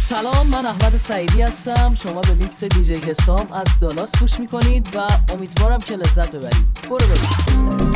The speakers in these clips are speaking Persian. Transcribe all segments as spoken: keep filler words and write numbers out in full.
سلام، من احمد سعیدی هستم. شما به میکس دیجی حسام از دالاس گوش میکنید و امیدوارم که لذت ببرید. برو بریم.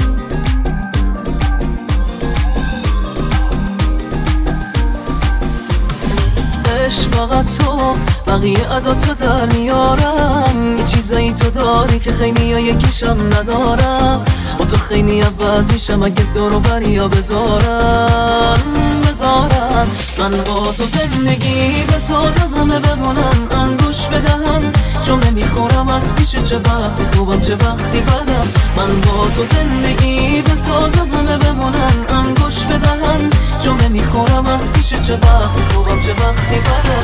عشق فقط تو، بقیه عداتو در میارم. یه چیزایی تو داری که خیلی ها یکیشم ندارم. با تو خیلی عوض میشم اگه دورو بریا بذارم بذارم. من با تو زندگی بسازم، همه بمونن انگوش بدهم. چون نمیخورم از پیش چه وقتی خوبم چه وقتی بدم. من با تو زندگی بسازم، همه بمونن انگوش بدهم. چون نمیخورم از پیش چه وقتی خوبم چه وقتی بدم.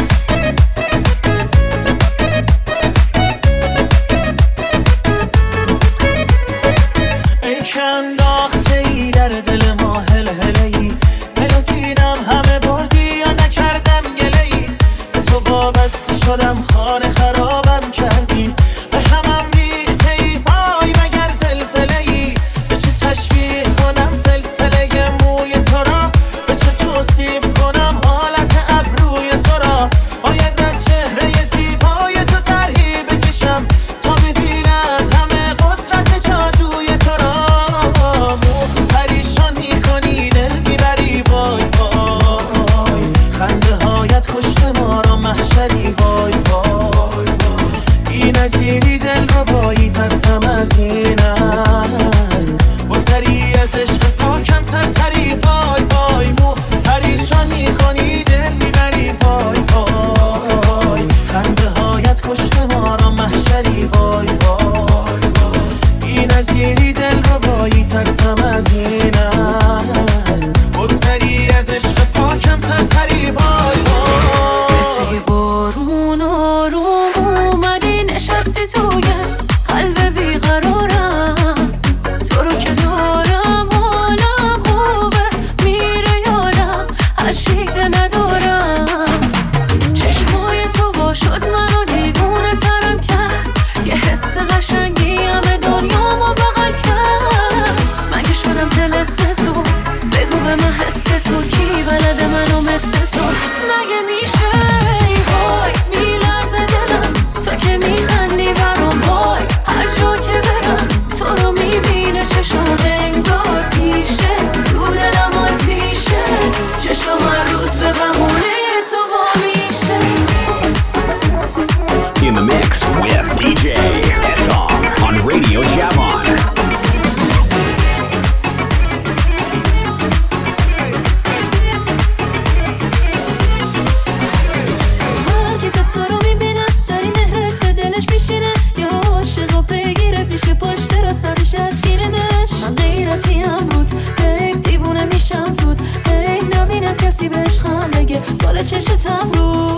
ای که انداخته ای در دل ما هل هلی، دلو دیدم همه بردی یا نکردم گله ای. به تو وابسته شدم خانه خرابم کردی، به همم ریخته ای وای مگر زلزله ای. به چه تشبیه کنم سلسله موی تو را، به چه توصیف کنم حالت ابروی تو را. باید از چهره زیبای تو طرحی بکشم تا ببیند همه قدرت جادوی تو را. مو پریشان میکنی دل میبری وای وای، خنده هایت کشته ما را محشری وای وای. بی نظیری دل رو بایی ترسم از این است، بگذری از عشق پاکم سرسری وای وای. مو پریشان میکنی دل میبری وای وای، خنده هایت کشته ما را محشری وای وای. بی نظیری دل رو بایی ترسم از این است، بگذری از عشق پاکم سرسری وای وای. مثل یه بارون آروم اومدی نشستی توی قلب بیقرارم. تو رو که دارم حالم خوبه، میره یادم هر شیده ندارم. چشمای تو با شد منو دیوونه ترم کرد، یه حس قشنگی همه دنیامو بغل کرد. من که شدم طلسم تو، بگو به من حس تو کی بلده منو مثل تو. مگه میشه ای وای میلرزه دلم، تو که میخندی برام وای. هر جا که برم تو رو میبینه چشم، انگار پیشه تو دلم آتیشه. چشم هر روز به بهونه تو وا میشه. In the mix with دی جی Esam on Radio Javon. تو رو میبینم سری مهرت به دلش میشینه، یا عاشق و پیگیرت میشه پشت را سرش از گیرمش. من غیرتیم روت هی دیوونه میشم زود، هی نمیرم کسی به عشقم بگه بالا چشتم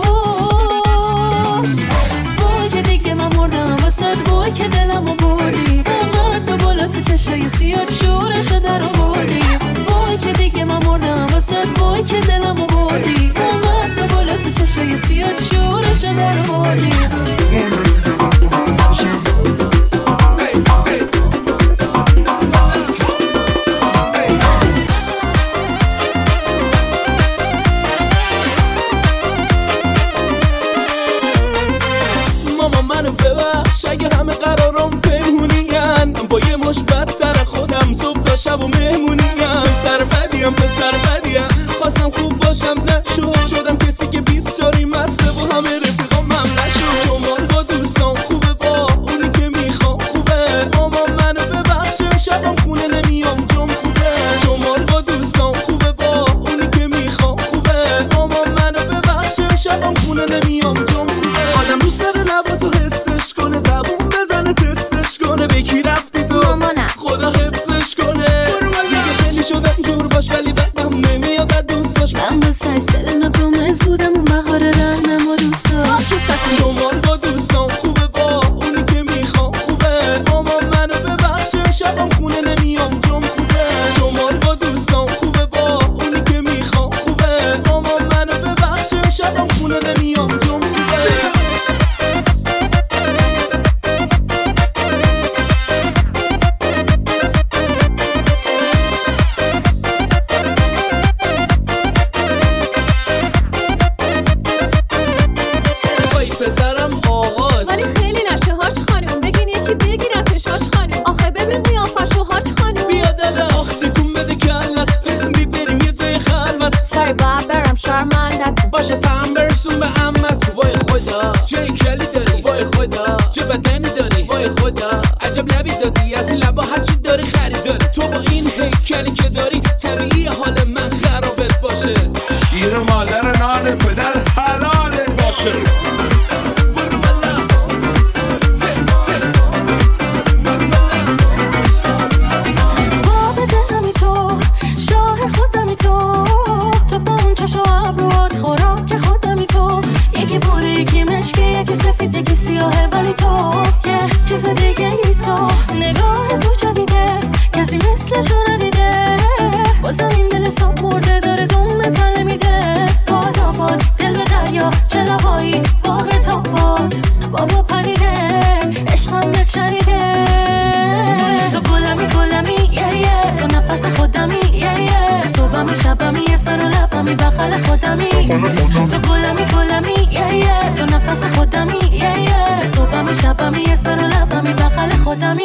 روز. وای که دیگه من مردم واسد، وای که دلمو بردی انقدر بالا تو چشای سیاد شورشو در آوردی. وای که دیگه من مردم واسد، وای که دلمو بردی انقدر بالا تو چشای سیاد شورشو در آوردی. منو ببخش اگه همه قرارم پنهونیم، با یه مش بدتر خودم صبح تا شب و مهمونیم. سربدیم پسر بدیم، خواستم خوب باشم نشد، شدم کسی که بیست شاری مسته و همه رفیقام هم نشد. شمال با دوستان خوبه، با اونی که میخوام خوبه. ماما منو ببخشم شبم خونه نمیام جم خوبه. شمال با دوستان خوبه، با اونی که میخوام خوبه. ماما منو ببخشم شبم خونه نمیام جم خوبه. آدم دوست داره لبا تو حسش کنه، زبون بزنه تستش کنه. به کی رفتی تو مامانم خدا حفظش کنه. دیگه خیلی شدم جور باش ولی بدم نمیاد از دوست داشت. من با سرسر ناگامز بودم اون بهار رهنم و دوست داشت. شمال با دوستان خوبه، با اونی که میخوام خوبه. ماما منو ببخشه شبم خونه نمیام جم خوبه. شمال با دوستان خوبه، با اونی که میخوام خوبه. ماما منو ببخشه شبم خونه نمیام جم خوبه. ای باید برم شرمندت باشه سهم برسون به عمت. وای خدا چه کلی داری، وای خدا چه بدنی داری، وای خدا عجب لبی دادی، از این لبا هرچی داری خریداری. تو با این هیکلی که داری طبیعی حال من خرابت باشه. شیر مادر نان پدر حلالت باشه. سفید یکی سیاهه ولی تو یه چیز دیگه ای تو. نگاه تو جدیده کسی مثلشو ندیده، بازم این دل ساب مرده داره دوم تله میده. باد آباد دل به دریا چه لبایی باغ تا باد بابا پریده عشقم نچریده. تو گلمی گلمی یه یه تو نفس خودمی یه یه صبحمی شبمی اسمن و لبمی بخل خودمی. تو گلمی گلمی یه یه تو نفس خودمی یه یه صبحمی شبمی اسمن و لبمی بخل خودمی.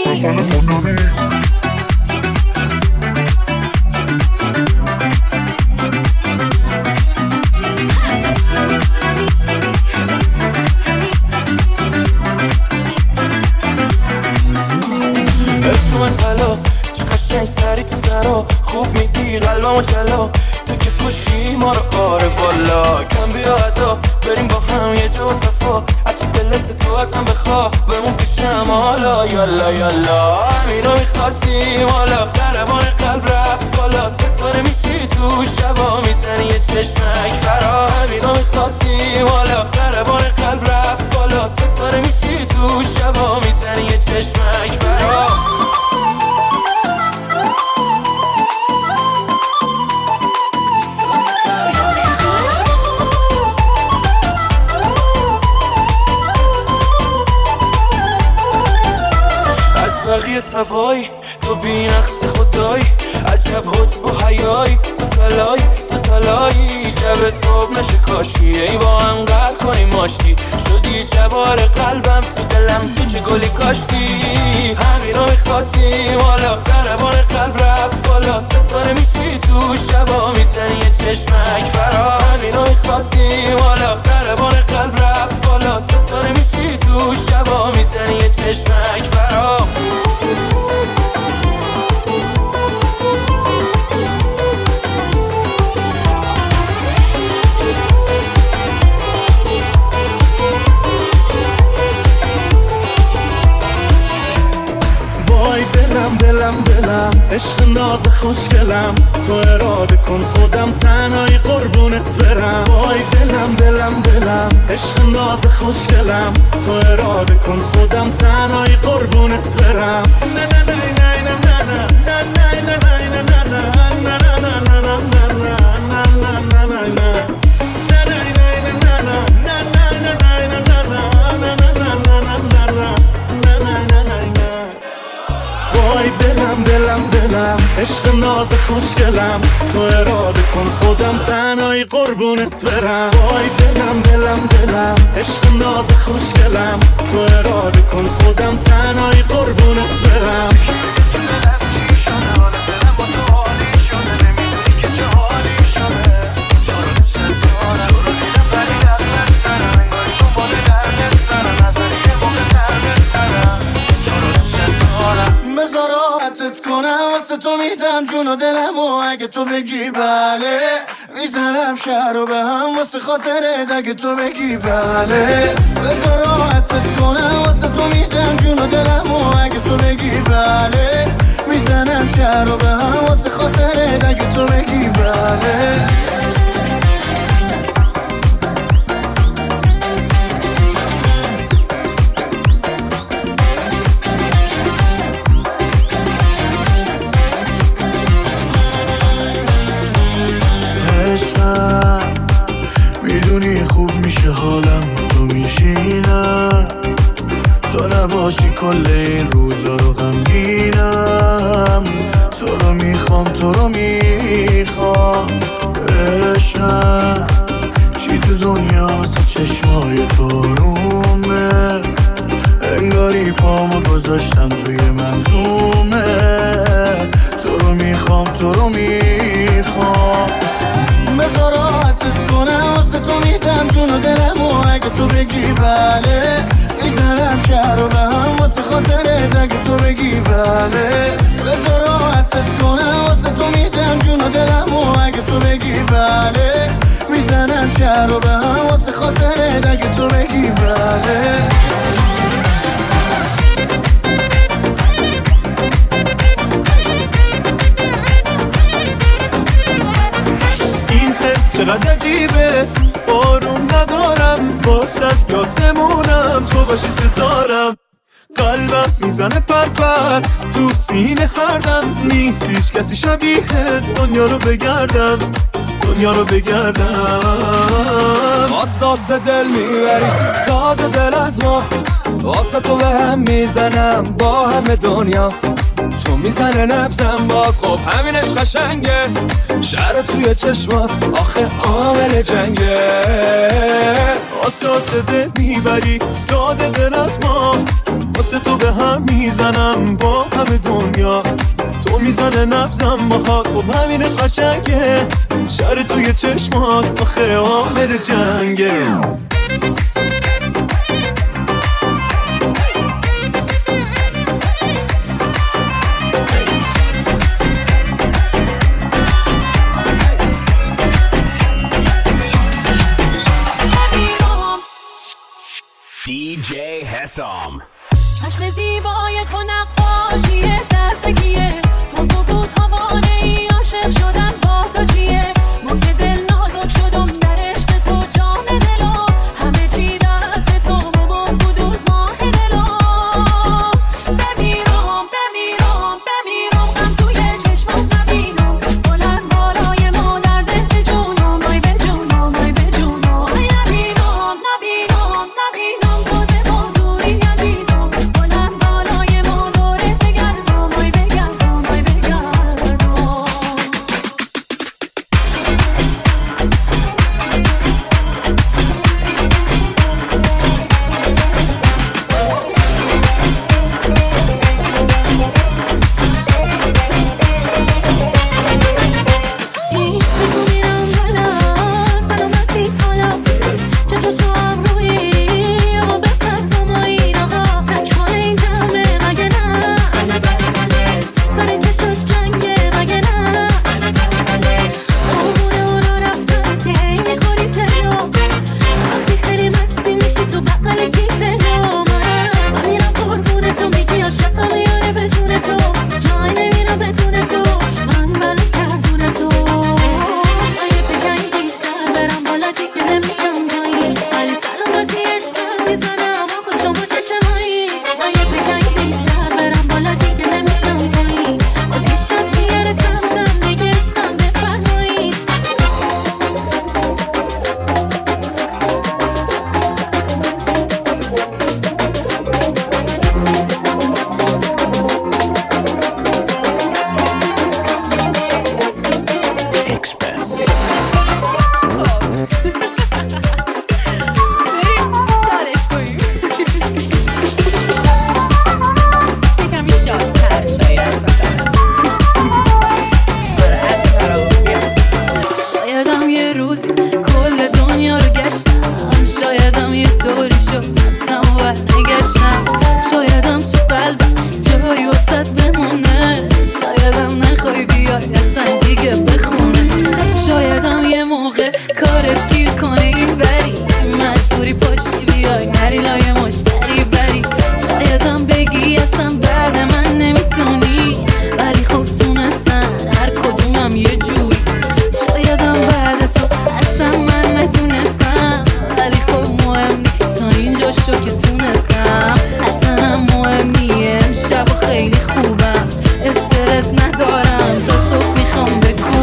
اسم طلا چه قشنگ سری تو سرا خوب میگی قلبمو جلا. تو که کشی ما رو آره والا کم بیا ادا بریم با هم یه جا و صفا. هرچی دلت تو ازم بخوا بمون پیشم حالا یالا یالا. همینو میخواستیم حالا ضربان قلب رفت بالا. ستاره میشی تو شبا میزنی یه چشمک برا. همینو میخواستیم حالا ضربان قلب رفت بالا. ستاره میشی تو شبا میزنی یه چشمک برا. بقیه سوای تو بی نقص خدایی عجب حج با حیایی. تو تلایی تو تلایی شب صبح نشه کاشی ای با هم قهر کنیم ماشتی. شدی جوار قلبم تو دلم تو چه گلی کاشتی. همینو میخواستیم حالا ضربان قلب رفت بالا. ستاره میشی تو شبا میزنی یه چشمک برا. همینو میخواستیم حالا ضربان قلب رفت بالا. ستاره میشی تو شبا میزنی یه چشمک برا. وای دلم دلم دلم عشق ناز خوشگلم تو اراده کن خودم تنهایی قربونت برم. وای دلم دلم دلم عشق ناز خوشگلم تو اراده کن خودم تنهایی قربونت برم. نه نه نه نه نه نه نه نه نه نه نه دلم دلم عشق ناز خوشگلم تو اراده کن خودم تنهایی قربونت برم. وای دلم دلم دلم عشق ناز خوشگلم تو اراده کن خودم تنهایی قربونت برم. کنم واسه تو میدم جون و دلم و اگه تو بگی بله میزنم شهر رو به هم واسه خاطرت اگه تو بگی بله. بذار راحتت کنم واسه تو میدم جون و دلم و اگه تو بگی بله میزنم شهر رو به هم واسه خاطرت اگه تو بگی بله. میدونی خوب میشه حالم تو میشینم تو نباشی کل این روزا رو غمگینم. تو رو میخوام تو رو میخوام بشم چی تو دنیا مثل چشمای تو رومه انگاری پامو گذاشتم توی منظومه. تو رو میخوام تو رو میخوام بذار خاطرت اگه تو بگی بله بذار راحتت کنم واسه تو میدم جون و دلم و اگه تو بگی بله میزنم شهر رو به هم واسه خاطرت اگه تو بگی بله این حس چقدر عجیبه بارون ندارم واسد یاسمونم تو باشی ستارم قلبم میزنه پر پر تو سینه هردم نیست هیچ کسی شبیه دنیا رو بگردم دنیا رو بگردم اساس دل میبری ساده دل از ما واسه تو به هم میزنم با همه دنیا تو میزنه نبزم باد خب همینش قشنگه شهر توی چشمات آخه عامل جنگه اساس دل میبری ساده دل از ما واسه تو به هم میزنم با همه دنیا تو میزنه نبزم باهات خب همینش قشنگه شهر توی چشمات آخه عامل جنگه دی جی حسام چشم زیبای تو نقاشیه دستگیه تو بگو توانه ای عاشق شدن با تو چیه من که دل نازک شدم در عشق تو جان دلم همه چی دست تو بابام کدوز ماه دلم بمیرم بمیرم بمیرم غم توی چشمات نبینم بلند بالای ما در دل جونم وای به جونم وای به جونم نبینم نبینم نبینم خیلی خوبم استرس ندارم تا صبح میخوام بکن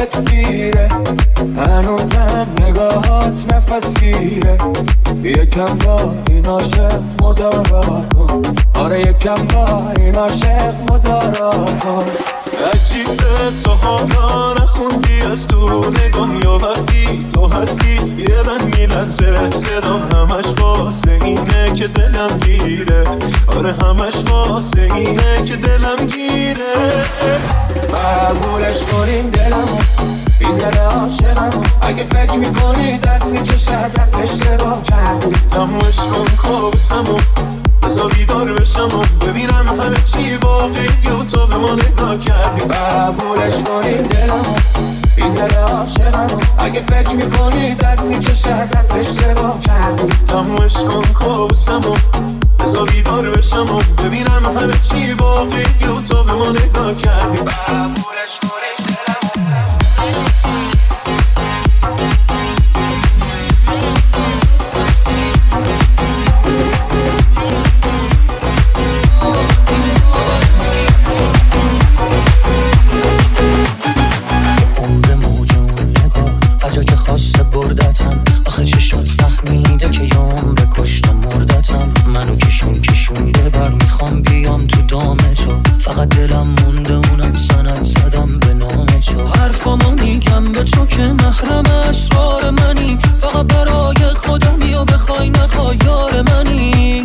دلت گیره، هنوزم نگاهات نفس گیره. یکم با این عاشق مدارا کن، آره یکم با این عاشق مدارا کن. عجیبه تا حالا نخوندی از تو نگام، یا وقتی تو هستی یه رنگ میلرزه صدام، همش واسه اینه که دلم گیره، آره همش واسه اینه که دلم گیره. قبولش کنیم دلمو، این دل عاشقمو، اگه فکر میکنی دست میکشه ازت اشتباه کردی. تمومش کن کابوسمو، بذار بیدار بشم و ببینم همه چی واقعی و تو به ما نگاه کردی. قبولش کنیم دلمو، این دل عاشقمو، اگه فکر میکنی دست میکشه ازت اشتباه کردی. تمومش کن کابوسمو، بذار بیدار بشم و ببینم همه چی واقعی و تو به ما نگاه کردی. قبولش کنیم دلمو. بردتم آخه چشات فهمیده که یام به کشتم مردتم. منو کشون کشونده بر میخوام بیام تو دام تو، فقط دلم مونده اونم سند زدم به نام تو. حرفامو میگم به تو که محرم اسرار منی، فقط برای خودم بیا بخوای نخوای یار منی.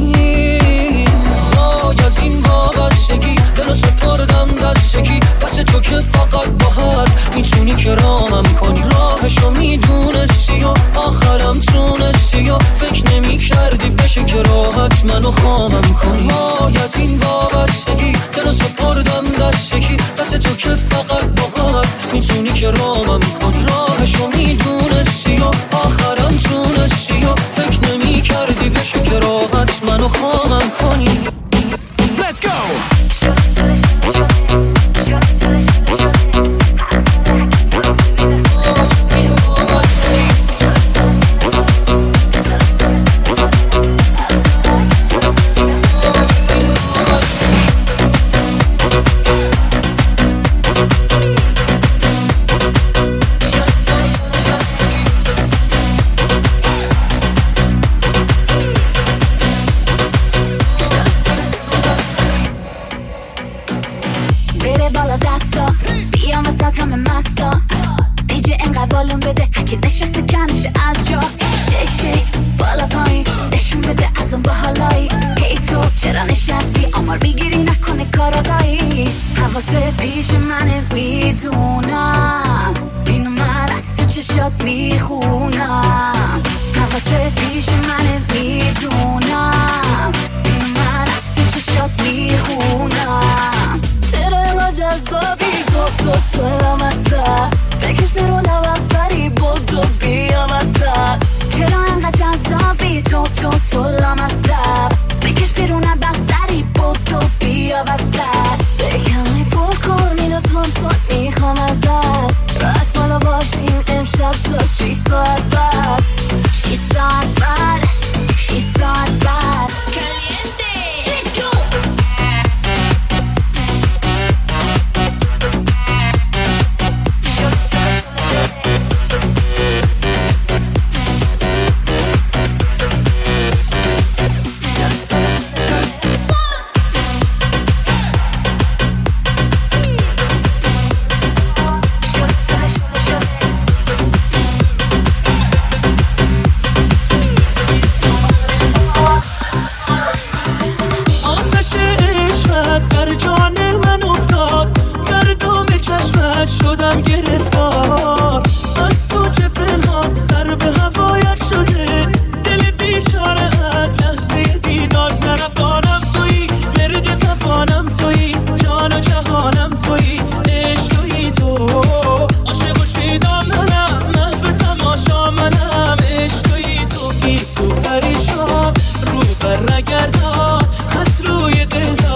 وای از این وابستگی دلو سپردم دستگی، دست تو که فقط با حرف میتونی کرامم کنی. راهشو میدونستی و آخرم تونستی و فکر نمی کردی بشه که راحت منو خامم کنی. وای از این وابستگی دلو سپردم دستگی، دست تو که فقط با حرف میتونی کرامم کنی. راهشو میدونستی و آخرم تونستی و فکر نمی کردی بشه که راحت منو خامم کنی. Let's go!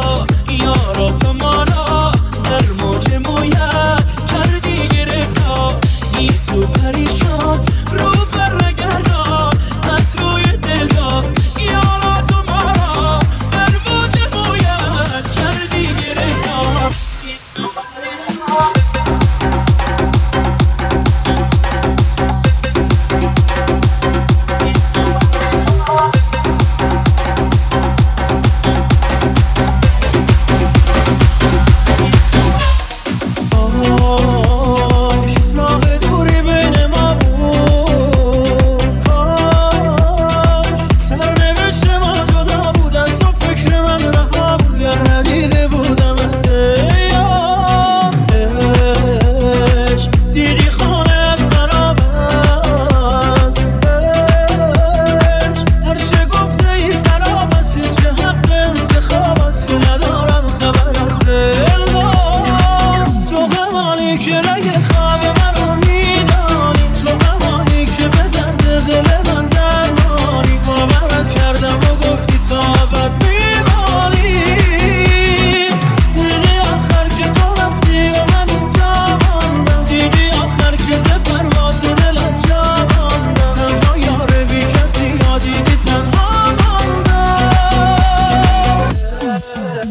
یارات ما را در موج مویت کردی گرفتار.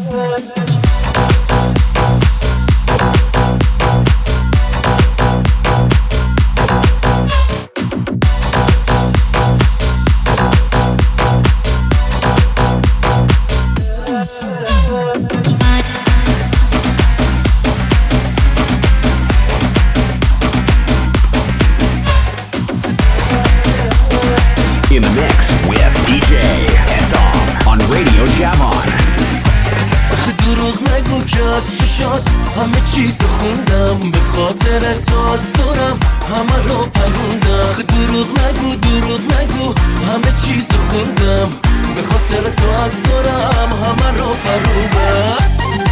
In the mix with دی جی اسام on Radio Javon. آخه دروغ نگو که از چشات همه چیز خوندم، به خاطر تو از دورم همه رو پروندم. آخه دروغ نگو دروغ نگو همه چیز خوندم، به خاطر تو از دورم همه رو پروندم.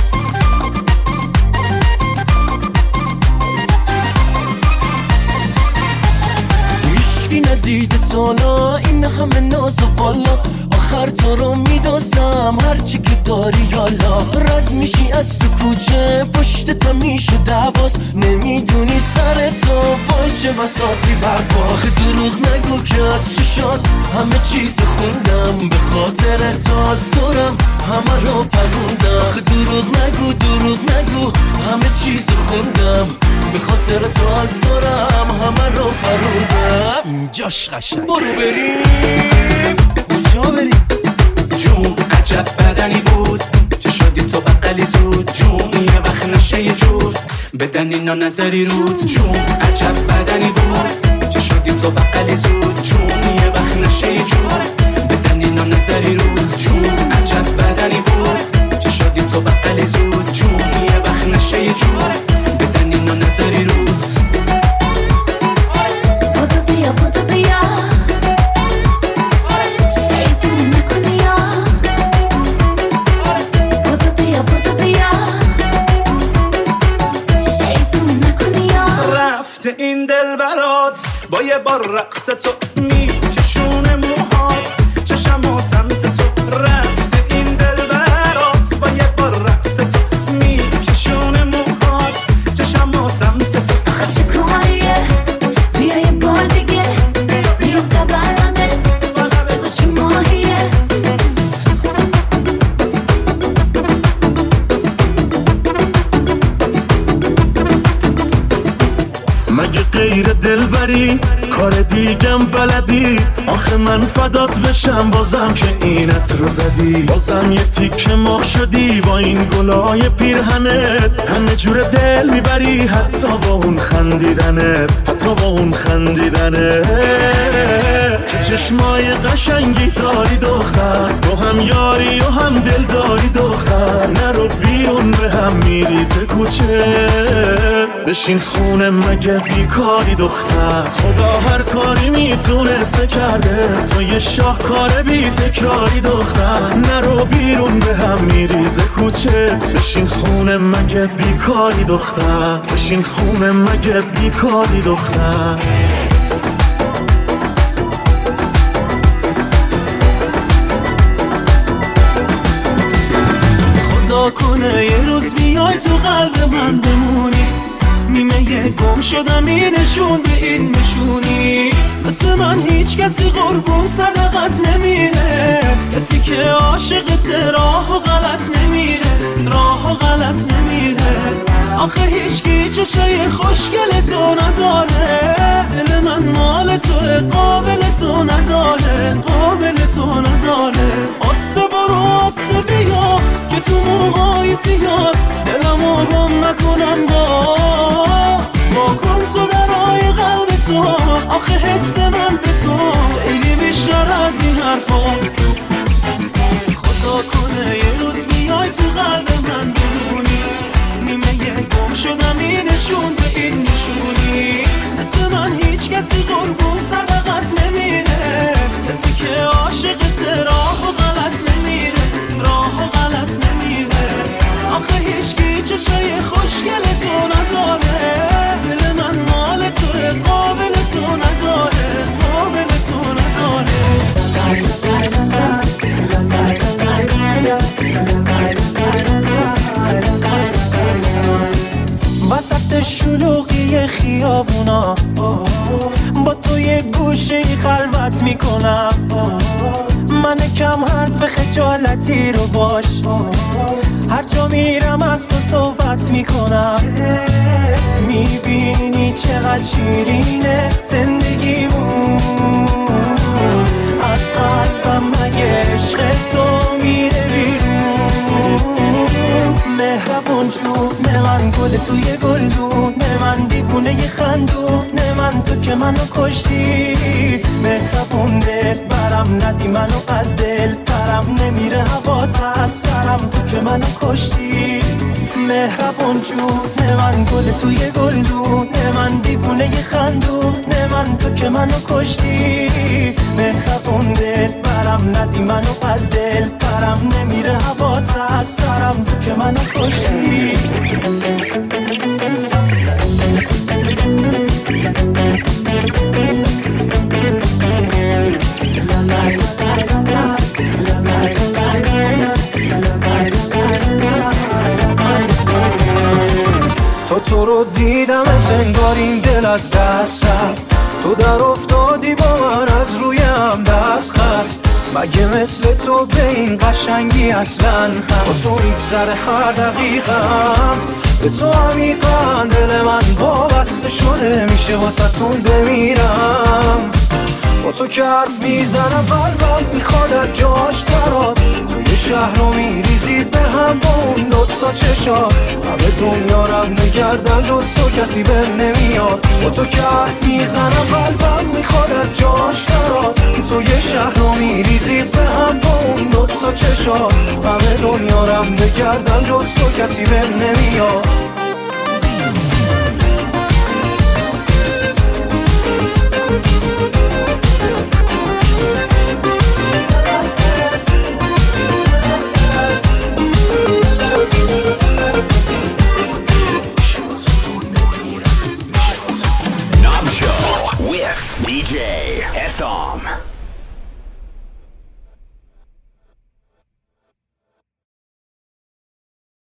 هیچکی ندیده تا لا این همه ناز و بالا، آخر تو رو میدازم هرچی که داری یالا. رد میشی از تو کوچه پشت تا میشه دواز، نمیدونی سر تو وای چه بساطی برباز. آخه دروغ نگو که از چشات همه چیز خوندم، به خاطر تو از دورم همه رو پروندم. آخه دروغ نگو دروغ نگو همه چیز خوندم، به خاطر تو از دورم همه رو پروندم. جاش قشنگ برو بریم کجا بریم؟ جون عجب بدنی بود چه شدی تو بقلی زود. جون یه وقت نشه یه جور بدن اینا نظری رود. جون عجب بدنی بود چه شدی تو بقلی زود. جون یه وقت نشه یه جور بدن اینا نظری رود. جون عجب بدنی بود چه شدی تو بقلی زود. جون یه وقت نشه یه جور بدن اینا نظری رود. این دل برات با یه بار رقص تو میکشونه موهات، چشم و سمت تو رفته. این دل برات با یه بار رقص تو میکشونه موهات، چشم و سمت تو. آخه چه کاریه بیا یه بار دیگه بیام تا بلندت بگو چه ماهیه. مگه غیر دلبری کار دیگم بلدی؟ آخه من فدات بشم بازم که اینت رو زدی. بازم یه تیکه مخ شدی با این گلای پیرهنت، همه جور دل میبری حتی با اون خندیدنت، حتی با اون خندیدنت. چه چشمای قشنگی داری دختر، تو هم یاری و هم دل داری دختر. نرو بیرون به هم میریزه کوچه، بشین خونه مگه بیکاری دختر. خدا هر کاری میتونسته کرده، تو یه شاهکار بی تکراری دختر. نرو بیرون به هم میریزه کوچه، بشین خونه مگه بیکاری دختر. بشین خونه مگه بیکاری دختر. خدا کنه یه روز بیای تو قلب من بمونی، نیمه یه گم شدم این نشون به این نشونی. مثل من هیچ کسی قربون صدقت نمیره، کسی که عاشقت راه و غلط نمیره، راه و غلط نمیره. آخه هیچکی چشای خوشگل تو نداره، دل من مال توه قابل تو نداره، قابل تو نداره. آسه برو آسه بیا که تو موهای زیاد دلمو گم نکنم بات. با کن تو درای قلب تو، آخه حس من به تو خیلی بیشتر از این حرفات. خدا کنه یه روز بیای تو قلب من بمونی، نیمه یه گم شدم این نشون به این نشونی. مثل من هیچ کسی قربون صدقت نمیره، کسی که عاشقت راه و غلط نمیره، راه و غلط نمیره. آخه هیچکی چشای خوشگل تو نداره، دل من مال توه قابل تو نداره، قابل تو نداره. وسط شلوغی خیابونا با تو یه گوشه خلوت میکنم. من کم حرف خجالتی رو باش، هر جا میرم از تو صحبت میکنم. میبینی چقدر شیرینه زندگیمون، از قلبم مگه عشق تو میره بیرون. مهربون جون من گل توی گلدون، من دیوونه ی خندون، من تو که منو کشتی. مهربون دل برم ندی منو از دل پرم، نمیره هوات از سرم تو که منو کشتی. مهربون جون من گل توی گلدون، من دیوونه ی خندون، من تو که منو کشتی. مهربون دل برم ندی منو از دل پرم، نمیره هوات از سرم تو که منو کشتی. تو تو رو دیدم انگار این دل از دست رفت، تو در افتادی با من از رویم دست خست. مگه مثل تو به این قشنگی اصلا با تو میگذره هر دقیقم. به تو عمیقا دل من وابسته شده، میشه واسه‌تون بمیرم. با تو که حرف میزنم قلبم میخواد از جاش درات، توی شهر رو میریزید به هم با اون دوتا چشات. همه دنیا رم نگردن جز تو کسی به نمیاد. با تو که حرف میزنم قلبم میخواد از جاش درات، توی شهر رو میریزید به هم با اون دوتا چشات. همه دنیا رم نگردن جز تو کسی به نمیاد.